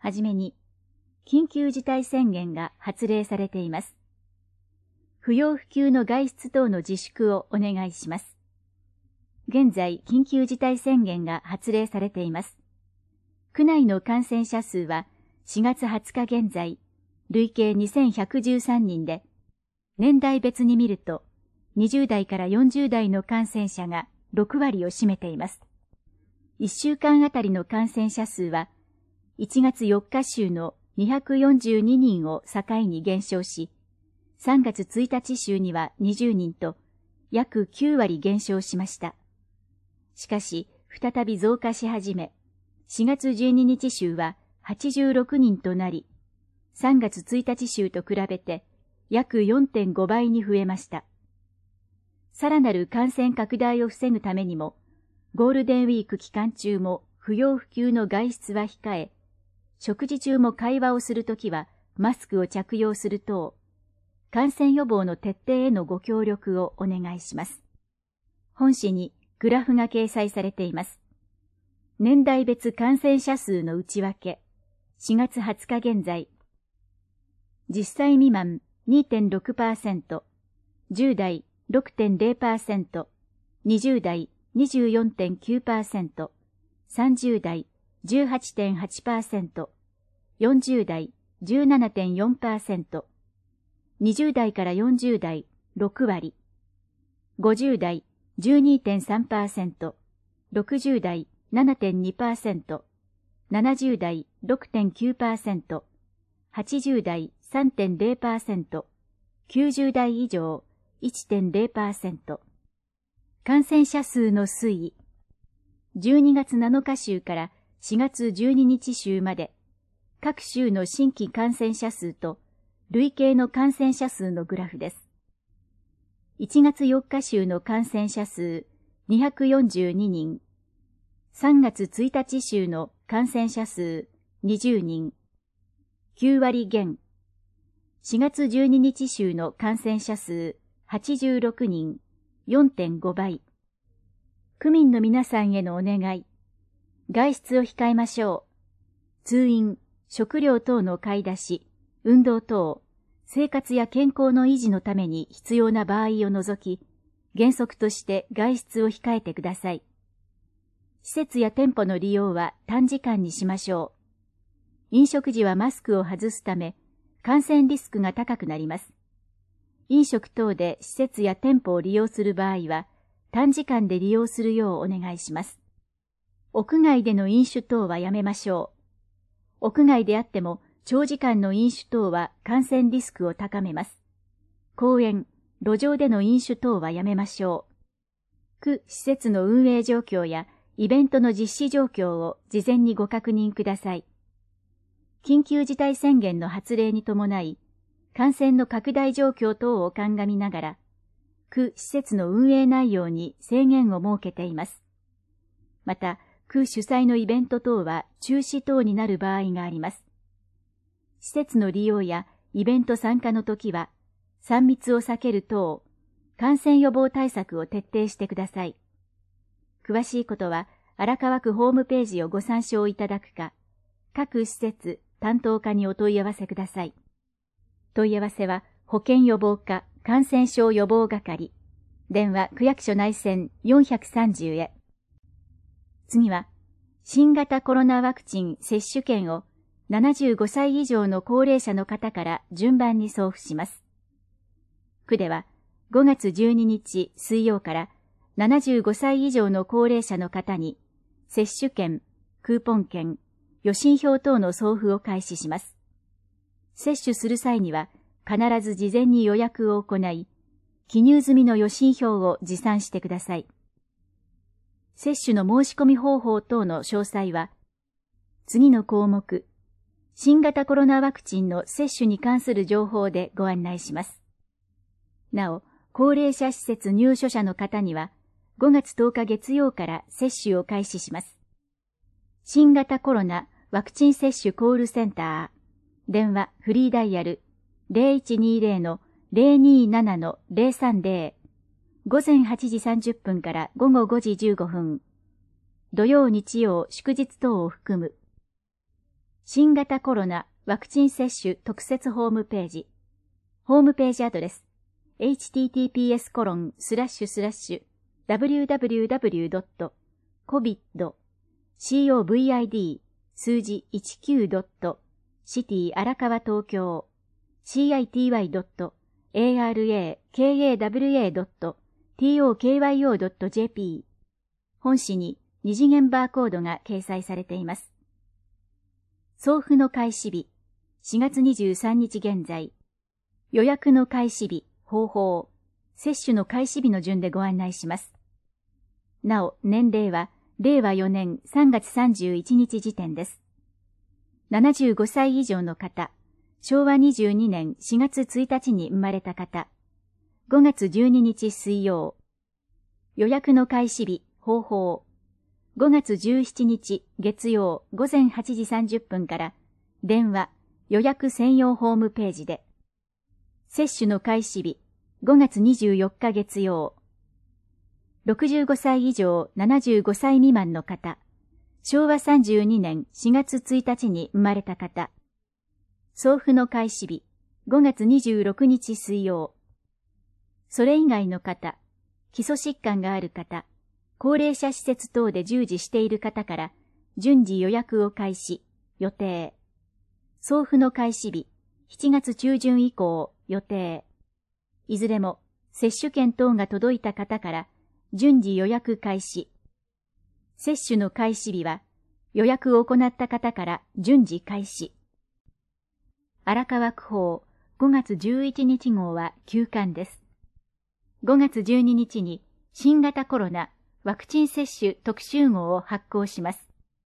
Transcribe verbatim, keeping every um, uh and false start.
はじめに、緊急事態宣言が発令されています。不要不急の外出等の自粛をお願いします。現在、緊急事態宣言が発令されています。区内の感染者数はしがつはつか現在、累計にせんひゃくじゅうさんにんで、年代別に見ると、にじゅうだいからよんじゅうだいの感染者がろくわりを占めています。いっしゅうかんあたりの感染者数は、いちがつよっか週のにひゃくよんじゅうににんを境に減少し、さんがつついたち週にはにじゅうにんと、約きゅうわり減少しました。しかし、再び増加し始め、しがつじゅうににち週ははちじゅうろくにんとなり、さんがつついたち週と比べて約 よんてんごばいに増えました。さらなる感染拡大を防ぐためにも、ゴールデンウィーク期間中も不要不急の外出は控え、食事中も会話をするときはマスクを着用する等、感染予防の徹底へのご協力をお願いします。本誌にグラフが掲載されています。年代別感染者数の内訳、しがつはつか現在、じゅっさい未満 にてんろくパーセント、じゅうだい ろくてんれいパーセント、にじゅうだい にじゅうよんてんきゅうパーセント、さんじゅうだい じゅうはちてんはちパーセント、よんじゅうだい じゅうななてんよんパーセント、にじゅうだいからよんじゅうだいろくわり、ごじゅうだい じゅうにてんさんパーセント、ろくじゅうだい ななてんにパーセント、ななじゅうだい ろくてんきゅうパーセント、はちじゅうだい さんてんれいパーセント、きゅうじゅうだい以上 いってんれいパーセント。感染者数の推移。じゅうにがつなのか週からしがつじゅうににち週まで、各週の新規感染者数と累計の感染者数のグラフです。いちがつよっか週の感染者数にひゃくよんじゅうににん、さんがつついたち週の感染者数にじゅうにん、きゅうわり減、しがつじゅうににち週の感染者数はちじゅうろくにん、よんてんごばい。区民の皆さんへのお願い。外出を控えましょう。通院、食料等の買い出し、運動等、生活や健康の維持のために必要な場合を除き、原則として外出を控えてください。施設や店舗の利用は短時間にしましょう。飲食時はマスクを外すため、感染リスクが高くなります。飲食等で施設や店舗を利用する場合は、短時間で利用するようお願いします。屋外での飲酒等はやめましょう。屋外であっても、長時間の飲酒等は感染リスクを高めます。公園、路上での飲酒等はやめましょう。区施設の運営状況やイベントの実施状況を事前にご確認ください。緊急事態宣言の発令に伴い、感染の拡大状況等を鑑みながら、区施設の運営内容に制限を設けています。また、区主催のイベント等は中止等になる場合があります。施設の利用やイベント参加のときは、さん密を避ける等、感染予防対策を徹底してください。詳しいことは、荒川区ホームページをご参照いただくか、各施設担当課にお問い合わせください。問い合わせは、保健予防課感染症予防係、電話区役所内線よんさんゼロへ。次は、新型コロナワクチン接種券をななじゅうごさい以上の高齢者の方から順番に送付します。区では、ごがつじゅうににち水曜からななじゅうごさい以上の高齢者の方に、接種券、クーポン券、予診票等の送付を開始します。接種する際には、必ず事前に予約を行い、記入済みの予診票を持参してください。接種の申し込み方法等の詳細は、次の項目、新型コロナワクチンの接種に関する情報でご案内します。なお、高齢者施設入所者の方には、ごがつとおか月曜から接種を開始します。新型コロナワクチン接種コールセンター、電話フリーダイヤル ゼロいちにゼロ のゼロにななのゼロさんゼロ、午前はちじさんじゅっぷんから午後ごじじゅうごふん、土曜日曜祝日等を含む。 新型コロナワクチン接種特設ホームページ。ホームページアドレス エイチティーティーピーエスコロンスラッシュスラッシュダブリューダブリューダブリュードットコビッドコビッド数字いちきゅうドットシティ荒川東京 シーアイティーワイドットエーアールエーケーエーダブリューエードットティーオーケーワイオードットジェーピー 本誌に二次元バーコードが掲載されています。送付の開始日、しがつにじゅうさんにち現在。予約の開始日、方法、接種の開始日の順でご案内します。なお、年齢は、れいわよねんさんがつさんじゅういちにち時点です。ななじゅうごさい以上の方、しょうわにじゅうにねんしがつついたちに生まれた方、ごがつじゅうににち水曜。予約の開始日、方法、ごがつじゅうしちにち月曜ごぜんはちじさんじゅっぷんから電話予約専用ホームページで。接種の開始日ごがつにじゅうよっか月曜。ろくじゅうごさい以上ななじゅうごさい未満の方、しょうわさんじゅうにねんしがつついたちに生まれた方。送付の開始日ごがつにじゅうろくにち水曜。それ以外の方、基礎疾患がある方、高齢者施設等で従事している方から順次予約を開始、予定。送付の開始日、しちがつちゅうじゅん以降、予定。いずれも接種券等が届いた方から順次予約開始。接種の開始日は予約を行った方から順次開始。荒川区報ごがつじゅういちにち号は休刊です。ごがつじゅうににちに新型コロナワクチン接種特集号を発行します。